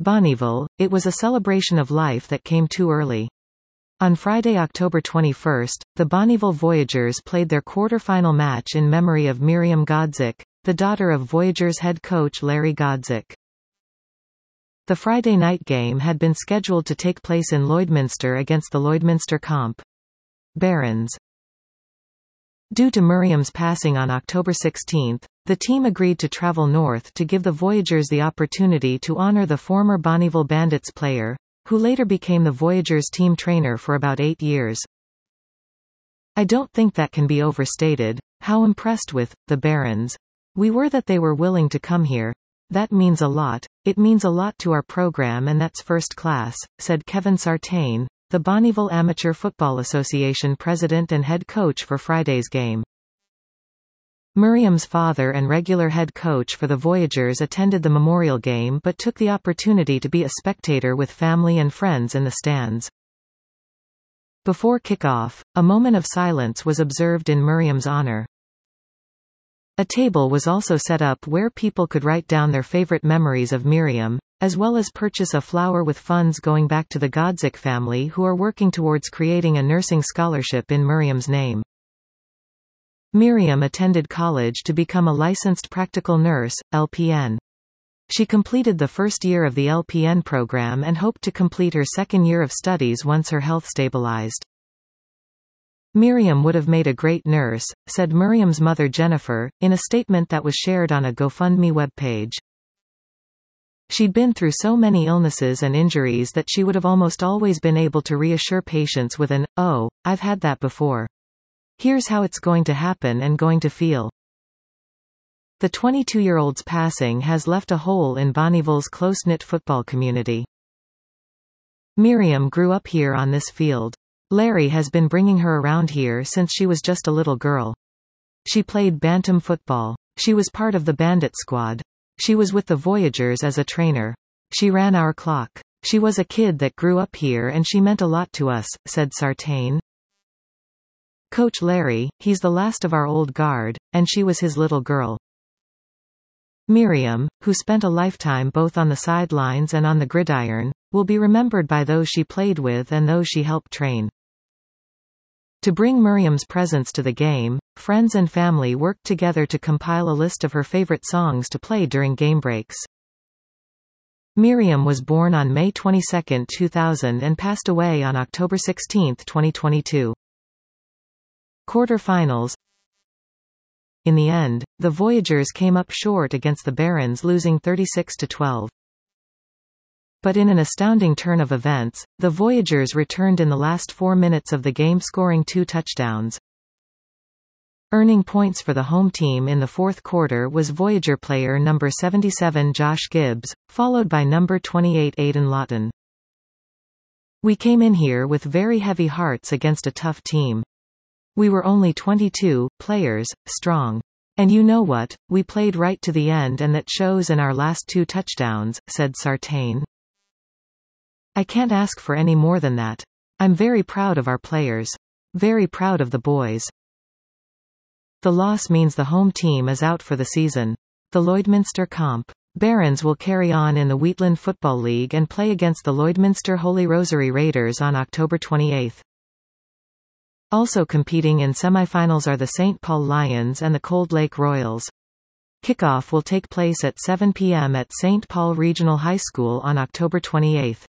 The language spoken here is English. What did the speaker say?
Bonnyville, it was a celebration of life that came too early. On Friday, October 21, the Bonnyville Voyagers played their quarter-final match in memory of Miriam Godzik, the daughter of Voyagers head coach Larry Godzik. The Friday night game had been scheduled to take place in Lloydminster against the Lloydminster Comp. Barons. Due to Miriam's passing on October 16, the team agreed to travel north to give the Voyagers the opportunity to honor the former Bonnyville Bandits player, who later became the Voyagers team trainer for about 8 years. I don't think that can be overstated, how impressed with the Barons we were that they were willing to come here. That means a lot. It means a lot to our program, and that's first class, said Kevin Sartain, the Bonnyville Amateur Football Association president and head coach for Friday's game. Miriam's father and regular head coach for the Voyagers attended the memorial game but took the opportunity to be a spectator with family and friends in the stands. Before kickoff, a moment of silence was observed in Miriam's honor. A table was also set up where people could write down their favorite memories of Miriam, as well as purchase a flower with funds going back to the Godzik family who are working towards creating a nursing scholarship in Miriam's name. Miriam attended college to become a licensed practical nurse, LPN. She completed the first year of the LPN program and hoped to complete her second year of studies once her health stabilized. Miriam would have made a great nurse, said Miriam's mother Jennifer, in a statement that was shared on a GoFundMe webpage. She'd been through so many illnesses and injuries that she would have almost always been able to reassure patients with an, "Oh, I've had that before. Here's how it's going to happen and going to feel." The 22-year-old's passing has left a hole in Bonnyville's close-knit football community. Miriam grew up here on this field. Larry has been bringing her around here since she was just a little girl. She played bantam football. She was part of the Bandit squad. She was with the Voyagers as a trainer. She ran our clock. She was a kid that grew up here and she meant a lot to us, said Sartain. Coach Larry, he's the last of our old guard, and she was his little girl. Miriam, who spent a lifetime both on the sidelines and on the gridiron, will be remembered by those she played with and those she helped train. To bring Miriam's presence to the game, friends and family worked together to compile a list of her favorite songs to play during game breaks. Miriam was born on May 22, 2000 and passed away on October 16, 2022. Quarter-finals. In the end, the Voyagers came up short against the Barons, losing 36-12. But in an astounding turn of events, the Voyagers returned in the last 4 minutes of the game, scoring 2 touchdowns. Earning points for the home team in the fourth quarter was Voyager player number 77 Josh Gibbs, followed by number 28 Aidan Lawton. "We came in here with very heavy hearts against a tough team. We were only 22 players, strong. And you know what, we played right to the end, and that shows in our last 2 touchdowns," said Sartain. "I can't ask for any more than that. I'm very proud of our players. Very proud of the boys." The loss means the home team is out for the season. The Lloydminster Comp. Barons will carry on in the Wheatland Football League and play against the Lloydminster Holy Rosary Raiders on October 28. Also competing in semifinals are the St. Paul Lions and the Cold Lake Royals. Kickoff will take place at 7 p.m. at St. Paul Regional High School on October 28.